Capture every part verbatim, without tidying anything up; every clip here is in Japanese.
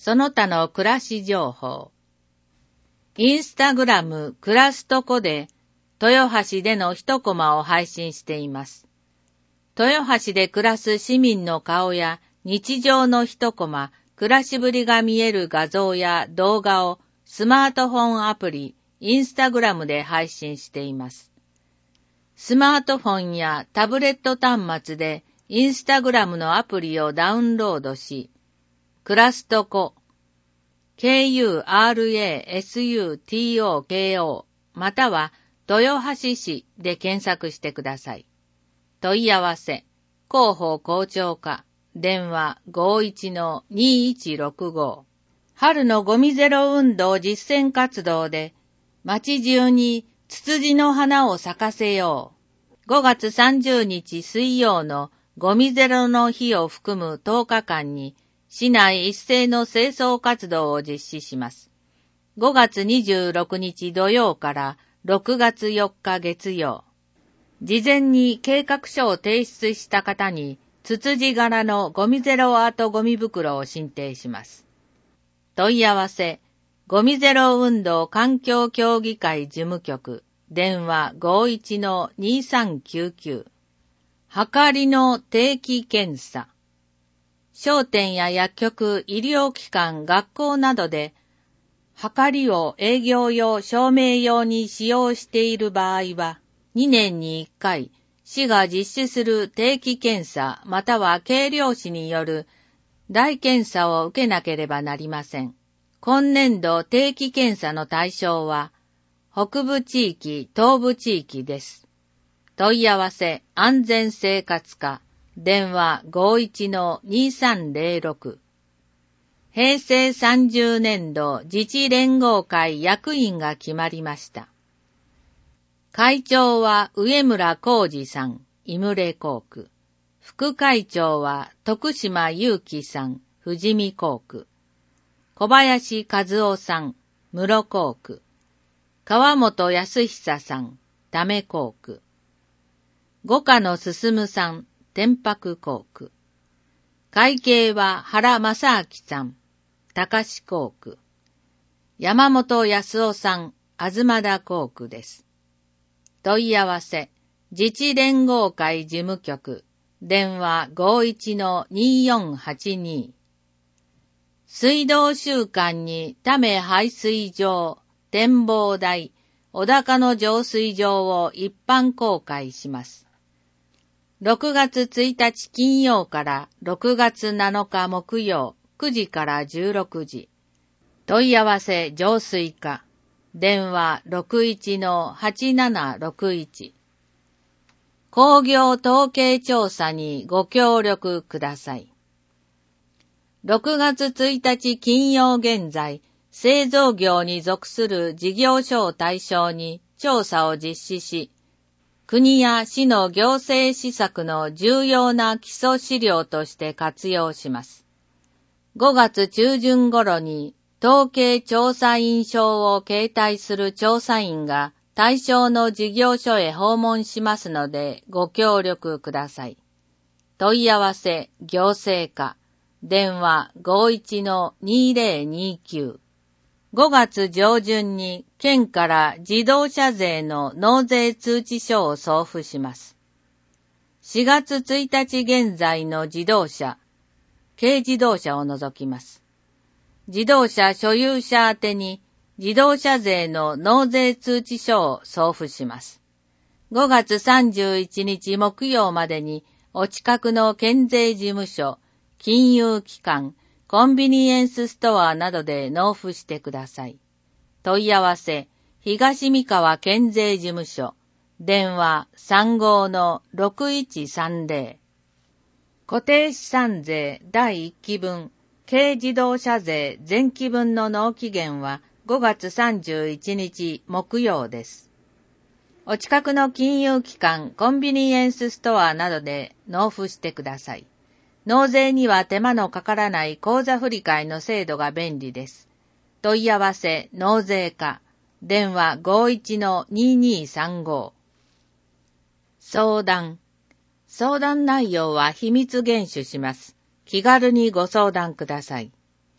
その他の暮らし情報。インスタグラムクラストコで豊橋での一コマを配信しています。豊橋で暮らす市民の顔や日常の一コマ、暮らしぶりが見える画像や動画をスマートフォンアプリ、インスタグラムで配信しています。スマートフォンやタブレット端末でインスタグラムのアプリをダウンロードし、クラストコ、ケーユーアールエーエスユーティーオーケーオー または豊橋市で検索してください。問い合わせ、広報校長課、電話 ごーいちのにーいちろくご。春のゴミゼロ運動実践活動で街中にツツジの花を咲かせよう。ごがつさんじゅうにち水曜のゴミゼロの日を含むとおかかんに市内一斉の清掃活動を実施します。ごがつにじゅうろくにち土曜からろくがつよっか月曜。事前に計画書を提出した方にツツジ柄のゴミゼロアートゴミ袋を進呈します。問い合わせ、ゴミゼロ運動環境協議会事務局、電話 ごーいちのにーさんきゅうきゅう。はかりの定期検査。商店や薬局、医療機関、学校などで、はかりを営業用、証明用に使用している場合は、にねんにいっかい、市が実施する定期検査または計量士による大検査を受けなければなりません。今年度定期検査の対象は、北部地域、東部地域です。問い合わせ、安全生活課、電話 ごーいちのにーさんぜろろく。平成さんじゅうねんど自治連合会役員が決まりました。会長は上村浩二さん、井村工区。副会長は徳島祐樹さん、富士見工区。小林和夫さん、室工区。川本康久さん、ため工区。五課の進さん、天白工区。会計は原正明さん、高志工区。山本康夫さん、東田工区です。問い合わせ、自治連合会事務局、電話 ごーいちのにーよんはちに。水道週間にため排水場、展望台、小高の浄水場を一般公開します。ろくがつついたち金曜からろくがつなのか木曜くじからじゅうろくじ。問い合わせ浄水課。電話 ろくいちのはちななろくいち。工業統計調査にご協力ください。ろくがつついたち金曜現在、製造業に属する事業所を対象に調査を実施し、国や市の行政施策の重要な基礎資料として活用します。ごがつちゅうじゅん頃に統計調査員証を携帯する調査員が対象の事業所へ訪問しますのでご協力ください。問い合わせ行政課、電話 ごーいちのにーぜろにきゅう。ごがつ上旬に県から自動車税の納税通知書を送付します。しがつついたち現在の自動車、軽自動車を除きます。自動車所有者宛てに自動車税の納税通知書を送付します。ごがつさんじゅういちにち木曜までにお近くの県税事務所、金融機関、コンビニエンスストアなどで納付してください。問い合わせ、東三河県税事務所、電話 さんごのろくいちさんぜろ。固定資産税だいいっきぶん、軽自動車税前期分の納期限はごがつさんじゅういちにち木曜です。お近くの金融機関、コンビニエンスストアなどで納付してください。納税には手間のかからない口座振替の制度が便利です。問い合わせ納税課、電話 ごーいちのにーにーさんご。相談。相談内容は秘密厳守します。気軽にご相談ください。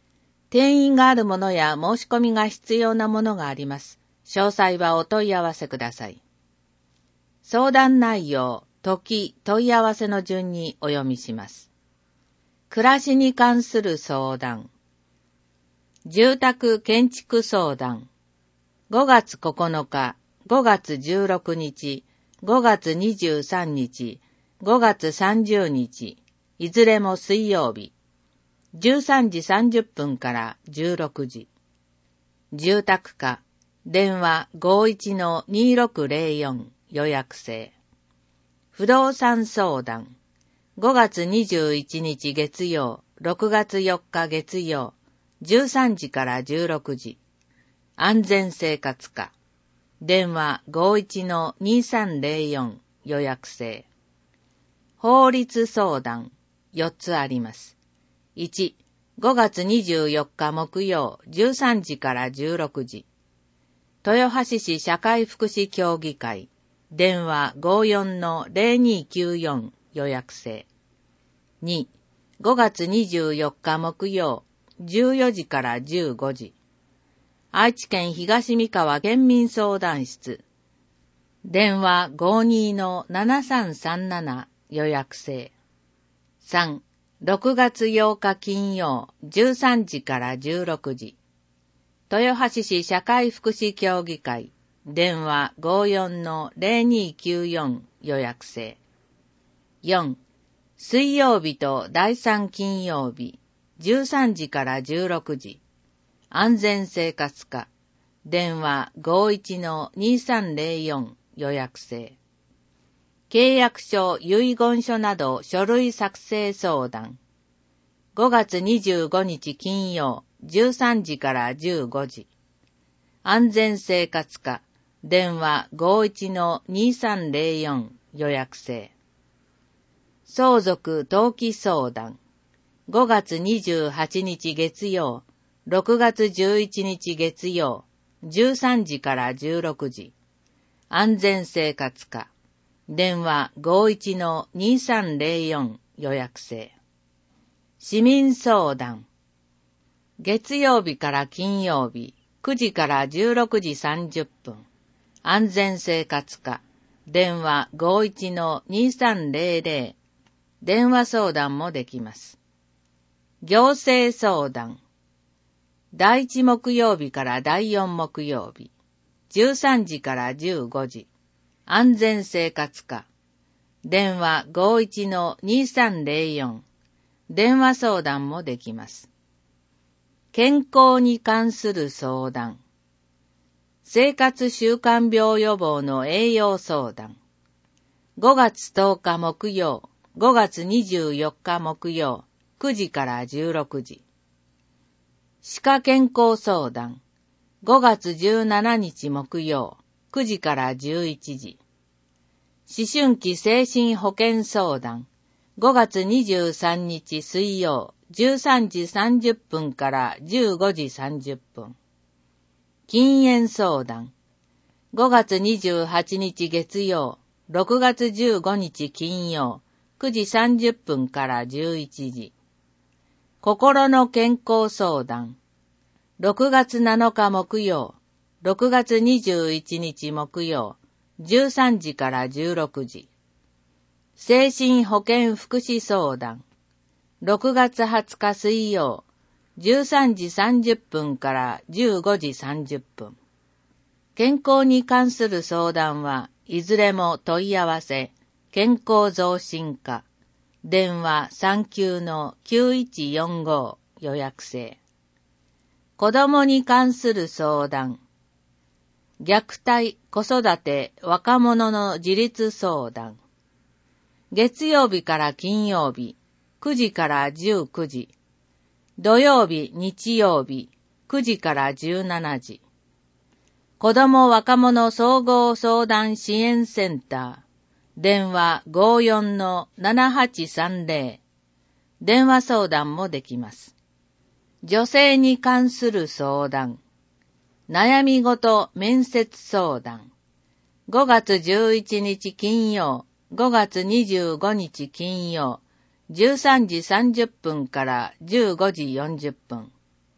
定員があるものや申し込みが必要なものがあります。詳細はお問い合わせください。相談内容、時、問い合わせの順にお読みします。暮らしに関する相談。住宅建築相談。ごがつここのか、ごがつじゅうろくにち、ごがつにじゅうさんにち、ごがつさんじゅうにち、いずれも水曜日。じゅうさんじさんじゅっぷんからじゅうろくじ。住宅課、電話 ごいちのにろくぜろよん 予約制。不動産相談、ごがつにじゅういちにち月曜、ろくがつよっか月曜、じゅうさんじからじゅうろくじ。安全生活課、電話 ごいちのにさんぜろよん 予約制。法律相談、よっつあります。いち、ごがつにじゅうよっか木曜、じゅうさんじからじゅうろくじ。豊橋市社会福祉協議会、電話 ごよんのぜろにきゅうよん 予約制。に、ごがつにじゅうよっか木曜、じゅうよじからじゅうごじ。愛知県東三河県民相談室、電話 ごにのななさんさんなな 予約制。さん、ろくがつようか金曜、じゅうさんじからじゅうろくじ。豊橋市社会福祉協議会、電話 ごよんのぜろにきゅうよん 予約制。よん、水曜日とだいさん金曜日、じゅうさんじからじゅうろくじ。安全生活課、電話 ごいちのにさんぜろよん 予約制。契約書、遺言書など書類作成相談。ごがつにじゅうごにち金曜、じゅうさんじからじゅうごじ。安全生活課、電話 ごいちのにさんぜろよん 予約制。相続登記相談。ごがつにじゅうはちにち月曜、ろくがつじゅういちにち月曜、じゅうさんじからじゅうろくじ。安全生活課、電話 ごいちのにさんぜろよん 予約制。市民相談。月曜日から金曜日、くじからじゅうろくじさんじゅっぷん。安全生活課、電話 ごいちのにさんぜろぜろ。電話相談もできます。行政相談。だいいち木曜日からだいよん木曜日、じゅうさんじからじゅうごじ。安全生活課、電話 ごいちのにさんぜろよん。電話相談もできます。健康に関する相談。生活習慣病予防の栄養相談。ごがつとおか木曜、ごがつにじゅうよっか木曜、くじからじゅうろくじ。歯科健康相談。ごがつじゅうしちにち木曜、くじからじゅういちじ。思春期精神保健相談。ごがつにじゅうさんにち水曜、じゅうさんじさんじゅっぷんからじゅうごじさんじゅっぷん。禁煙相談。ごがつにじゅうはちにち月曜、ろくがつじゅうごにち金曜、くじさんじゅっぷんからじゅういちじ。心の健康相談。ろくがつなのか木曜、ろくがつにじゅういちにち木曜、じゅうさんじからじゅうろくじ。精神保健福祉相談。ろくがつはつか水曜、じゅうさんじさんじゅっぷんからじゅうごじさんじゅっぷん。健康に関する相談はいずれも問い合わせ、健康増進課、電話 さんきゅうのきゅういちよんご 予約制。子供に関する相談。虐待、子育て、若者の自立相談。月曜日から金曜日、くじからじゅうくじ。土曜日、日曜日、くじからじゅうしちじ。子ども若者総合相談支援センター。電話 ごよんのななはちさんぜろ。電話相談もできます。女性に関する相談。悩みごと面接相談。ごがつじゅういちにち金曜、ごがつにじゅうごにち金曜、じゅうさんじさんじゅっぷんからじゅうごじよんじゅっぷん。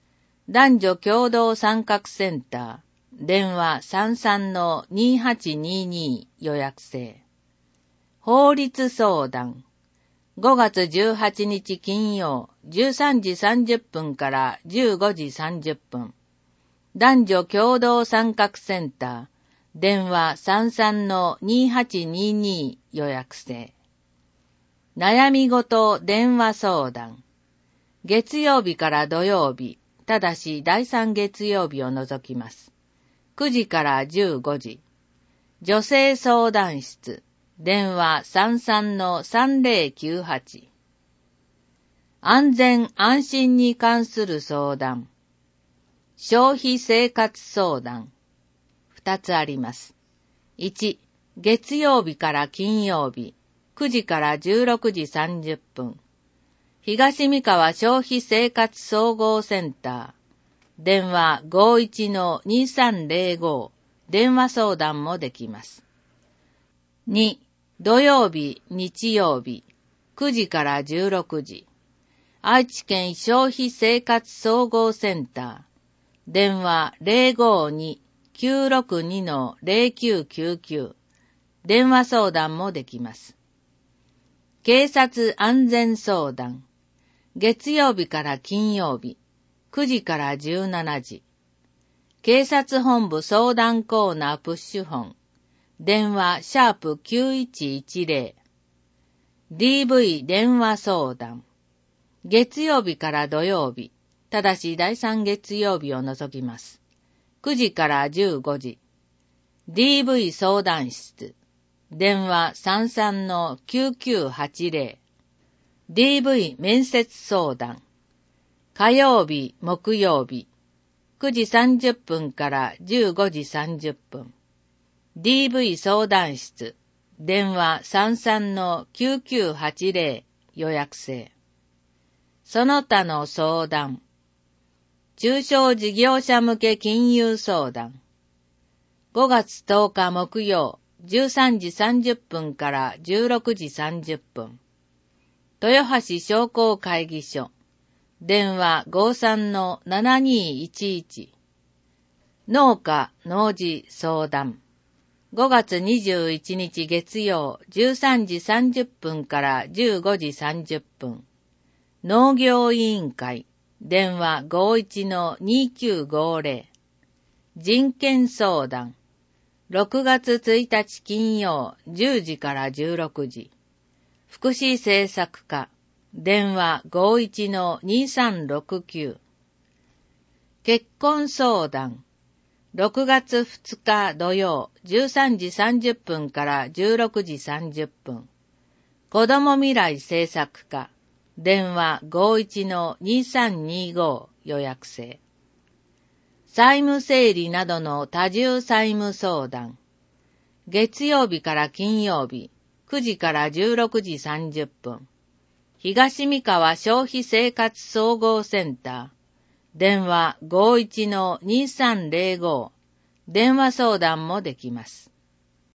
男女共同参画センター、電話 さんさんのにはちにーにー 予約制。法律相談。ごがつじゅうはちにち金曜、じゅうさんじさんじゅっぷんからじゅうごじさんじゅっぷん。男女共同参画センター、電話 さんさんのにはちにーにー 予約制。悩み事電話相談。月曜日から土曜日、ただしだいさん月曜日を除きます。くじからじゅうごじ。女性相談室、電話 さんさんのさんぜろきゅうはち。安全安心に関する相談。消費生活相談。二つあります。いち、月曜日から金曜日、くじからじゅうろくじさんじゅっぷん。東三河消費生活総合センター。電話 ごいちのにさんぜろご。電話相談もできます。に、土曜日、日曜日、くじからじゅうろくじ。愛知県消費生活総合センター。電話 ぜろごにきゅうろくにのぜろきゅうきゅうきゅう。電話相談もできます。警察安全相談。月曜日から金曜日、くじからじゅうしちじ。警察本部相談コーナープッシュ本。電話シャープきゅういちいちぜろ。ディーブイ 電話相談。月曜日から土曜日、ただしだいさん月曜日を除きます。くじからじゅうごじ。ディーブイ 相談室。電話 さんさんのきゅうきゅうはちぜろ。ディーブイ 面接相談。火曜日、木曜日、くじさんじゅっぷんからじゅうごじさんじゅっぷん。ディーブイ 相談室。電話 さんさんのきゅうきゅうはちぜろ。予約制。その他の相談。中小事業者向け金融相談。ごがつとおか木曜、じゅうさんじさんじゅっぷんからじゅうろくじさんじゅっぷん。豊橋商工会議所。電話 ごさんのななにいちいち。農家、農事相談。ごがつにじゅういちにち月曜、じゅうさんじさんじゅっぷんからじゅうごじさんじゅっぷん。農業委員会。電話 ごいちのにきゅうごぜろ。人権相談。ろくがつついたち金曜、じゅうじからじゅうろくじ。福祉政策課。電話 ごいちのにさんろくきゅう。結婚相談。ろくがつふつか土曜、じゅうさんじさんじゅっぷんからじゅうろくじさんじゅっぷん。子ども未来政策課。電話 ごいちのにさんにご。予約制。債務整理などの多重債務相談。月曜日から金曜日、くじからじゅうろくじさんじゅっぷん。東三河消費生活総合センター。電話 ごいちのにさんぜろご。電話相談もできます。